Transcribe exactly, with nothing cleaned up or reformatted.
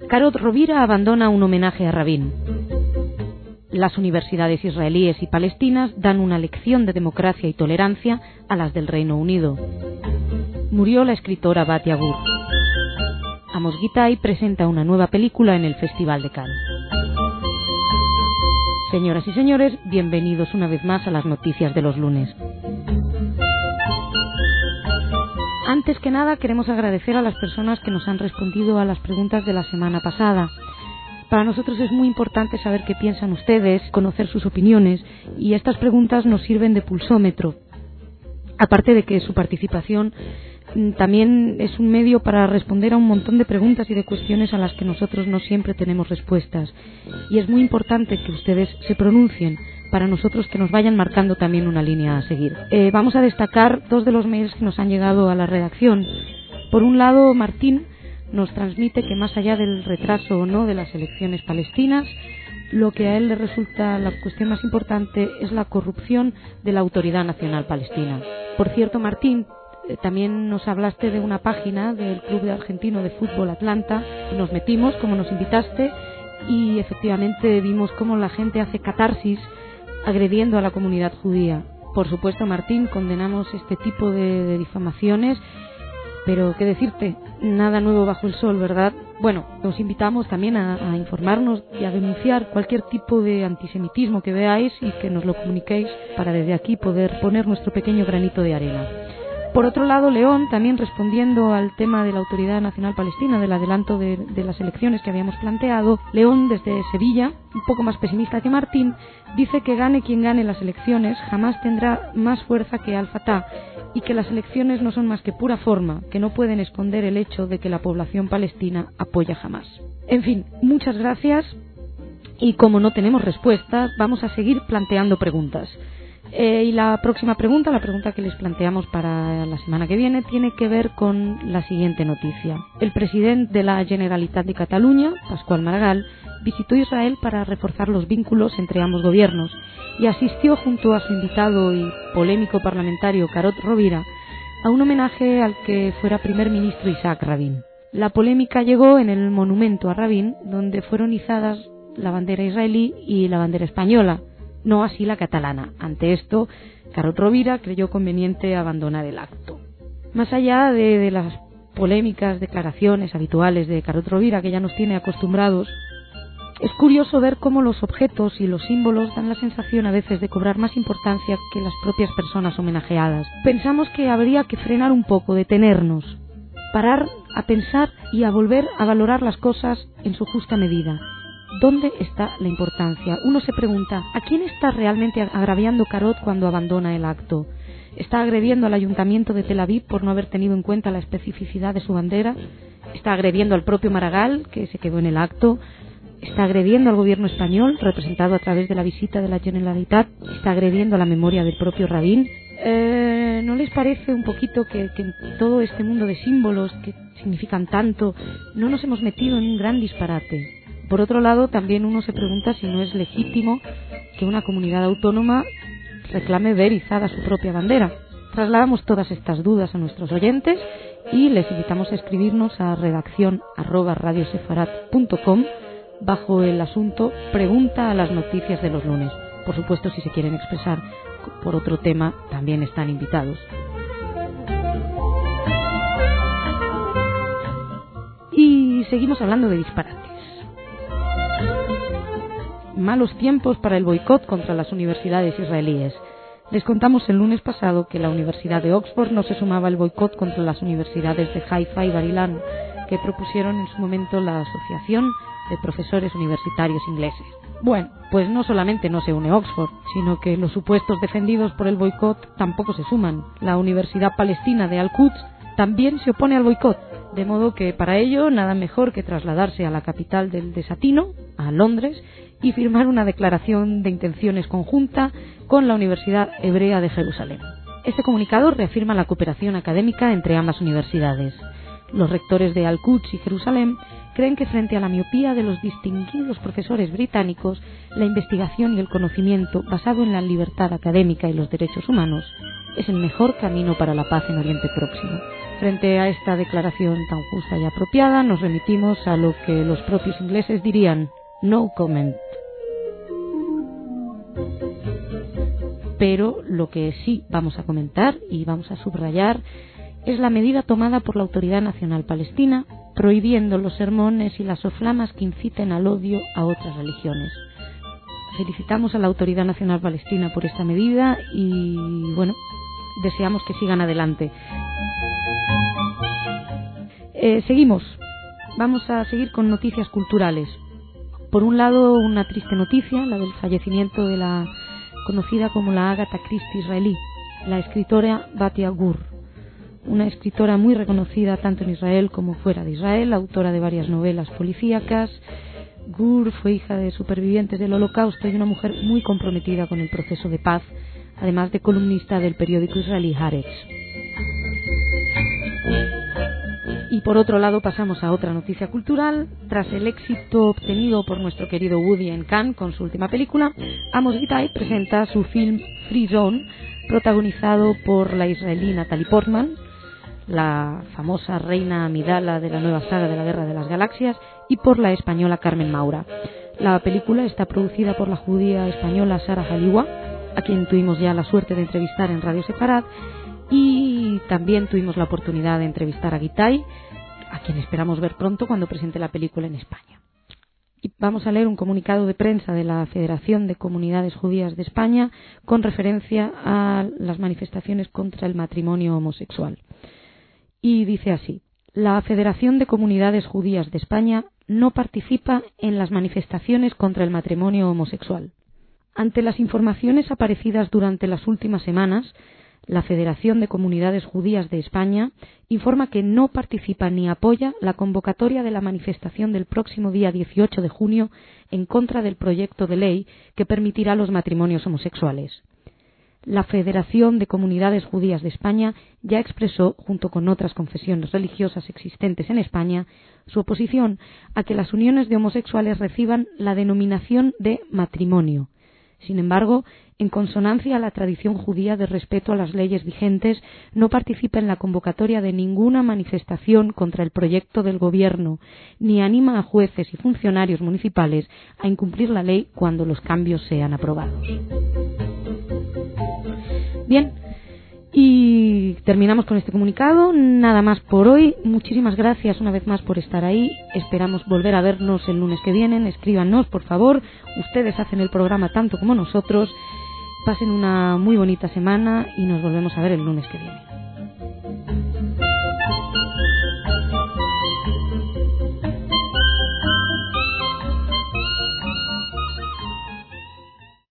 Karot Rovira abandona un homenaje a Rabin. Las universidades israelíes y palestinas dan una lección de democracia y tolerancia a las del Reino Unido. Murió la escritora Bat Yagur. Amos Gitay presenta una nueva película en el Festival de Cannes. Señoras y señores, bienvenidos una vez más a las noticias de los lunes. Antes que nada, queremos agradecer a las personas que nos han respondido a las preguntas de la semana pasada. Para nosotros es muy importante saber qué piensan ustedes, conocer sus opiniones, y estas preguntas nos sirven de pulsómetro. Aparte de que su participación también es un medio para responder a un montón de preguntas y de cuestiones a las que nosotros no siempre tenemos respuestas. Y es muy importante que ustedes se pronuncien, para nosotros que nos vayan marcando también una línea a seguir. Eh, vamos a destacar dos de los mails que nos han llegado a la redacción. Por un lado, Martín nos transmite que más allá del retraso o no de las elecciones palestinas, lo que a él le resulta la cuestión más importante es la corrupción de la Autoridad Nacional Palestina. Por cierto, Martín, eh, también nos hablaste de una página del Club Argentino de Fútbol Atlanta. Nos metimos, como nos invitaste, y efectivamente vimos cómo la gente hace catarsis agrediendo a la comunidad judía. Por supuesto, Martín, condenamos este tipo de, de difamaciones, pero qué decirte, nada nuevo bajo el sol, ¿verdad? Bueno, os invitamos también a, a informarnos y a denunciar cualquier tipo de antisemitismo que veáis y que nos lo comuniquéis para desde aquí poder poner nuestro pequeño granito de arena. Por otro lado, León, también respondiendo al tema de la Autoridad Nacional Palestina, del adelanto de, de las elecciones que habíamos planteado, León, desde Sevilla, un poco más pesimista que Martín, dice que gane quien gane las elecciones, jamás tendrá más fuerza que Al-Fatah, y que las elecciones no son más que pura forma, que no pueden esconder el hecho de que la población palestina apoya Hamás. En fin, muchas gracias, y como no tenemos respuestas, vamos a seguir planteando preguntas. Eh, y la próxima pregunta, la pregunta que les planteamos para la semana que viene, tiene que ver con la siguiente noticia. El presidente de la Generalitat de Cataluña, Pasqual Maragall, visitó Israel para reforzar los vínculos entre ambos gobiernos y asistió junto a su invitado y polémico parlamentario Karot Rovira a un homenaje al que fuera primer ministro Isaac Rabin. La polémica llegó en el monumento a Rabin, donde fueron izadas la bandera israelí y la bandera española, no así la catalana. Ante esto, Karot Rovira creyó conveniente abandonar el acto. Más allá de, de las polémicas declaraciones habituales de Karot Rovira, que ya nos tiene acostumbrados, es curioso ver cómo los objetos y los símbolos dan la sensación a veces de cobrar más importancia que las propias personas homenajeadas. Pensamos que habría que frenar un poco, detenernos, parar a pensar y a volver a valorar las cosas en su justa medida. ¿Dónde está la importancia? Uno se pregunta, ¿a quién está realmente agraviando Karot cuando abandona el acto? ¿Está agrediendo al Ayuntamiento de Tel Aviv por no haber tenido en cuenta la especificidad de su bandera? ¿Está agrediendo al propio Maragall, que se quedó en el acto? ¿Está agrediendo al gobierno español, representado a través de la visita de la Generalitat? ¿Está agrediendo a la memoria del propio Rabin? Eh, ¿No les parece un poquito que, que en todo este mundo de símbolos que significan tanto no nos hemos metido en un gran disparate? Por otro lado, también uno se pregunta si no es legítimo que una comunidad autónoma reclame ver izada su propia bandera. Trasladamos todas estas dudas a nuestros oyentes y les invitamos a escribirnos a redacción arroba radiosefarat punto com bajo el asunto Pregunta a las noticias de los lunes. Por supuesto, si se quieren expresar por otro tema, también están invitados. Y seguimos hablando de disparates. Malos tiempos para el boicot contra las universidades israelíes. Les contamos el lunes pasado que la Universidad de Oxford no se sumaba al boicot contra las universidades de Haifa y Bar Ilan, que propusieron en su momento la Asociación de Profesores Universitarios Ingleses. Bueno, pues no solamente no se une Oxford, sino que los supuestos defendidos por el boicot tampoco se suman. La Universidad Palestina de Al-Quds también se opone al boicot, de modo que para ello nada mejor que trasladarse a la capital del desatino, a Londres, y firmar una declaración de intenciones conjunta con la Universidad Hebrea de Jerusalén. Este comunicado reafirma la cooperación académica entre ambas universidades. Los rectores de Al-Quds y Jerusalén creen que frente a la miopía de los distinguidos profesores británicos, la investigación y el conocimiento basado en la libertad académica y los derechos humanos es el mejor camino para la paz en Oriente Próximo. Frente a esta declaración tan justa y apropiada, nos remitimos a lo que los propios ingleses dirían: no comment. Pero lo que sí vamos a comentar y vamos a subrayar es la medida tomada por la Autoridad Nacional Palestina prohibiendo los sermones y las soflamas que inciten al odio a otras religiones. Felicitamos a la Autoridad Nacional Palestina por esta medida y, bueno, deseamos que sigan adelante. Eh, seguimos. Vamos a seguir con noticias culturales. Por un lado, una triste noticia, la del fallecimiento de la conocida como la Agatha Christie israelí, la escritora Batia Gur, una escritora muy reconocida tanto en Israel como fuera de Israel, autora de varias novelas policíacas. Gur fue hija de supervivientes del Holocausto y una mujer muy comprometida con el proceso de paz, además de columnista del periódico israelí Haaretz. Y por otro lado pasamos a otra noticia cultural. Tras el éxito obtenido por nuestro querido Woody en Cannes con su última película, Amos Gitai presenta su film Free Zone, protagonizado por la israelí Natalie Portman, la famosa reina Amidala de la nueva saga de la Guerra de las Galaxias, y por la española Carmen Maura. La película está producida por la judía española Sara Haliwa, a quien tuvimos ya la suerte de entrevistar en Radio Separat, y también tuvimos la oportunidad de entrevistar a Gitai, a quien esperamos ver pronto cuando presente la película en España. Y vamos a leer un comunicado de prensa de la Federación de Comunidades Judías de España con referencia a las manifestaciones contra el matrimonio homosexual. Y dice así: la Federación de Comunidades Judías de España no participa en las manifestaciones contra el matrimonio homosexual. Ante las informaciones aparecidas durante las últimas semanas, la Federación de Comunidades Judías de España informa que no participa ni apoya la convocatoria de la manifestación del próximo día dieciocho de junio en contra del proyecto de ley que permitirá los matrimonios homosexuales. La Federación de Comunidades Judías de España ya expresó, junto con otras confesiones religiosas existentes en España, su oposición a que las uniones de homosexuales reciban la denominación de matrimonio. Sin embargo, en consonancia a la tradición judía de respeto a las leyes vigentes, no participa en la convocatoria de ninguna manifestación contra el proyecto del Gobierno, ni anima a jueces y funcionarios municipales a incumplir la ley cuando los cambios sean aprobados. Bien, y terminamos con este comunicado. Nada más por hoy. Muchísimas gracias una vez más por estar ahí. Esperamos volver a vernos el lunes que viene. Escríbanos, por favor. Ustedes hacen el programa tanto como nosotros. Pasen una muy bonita semana y nos volvemos a ver el lunes que viene.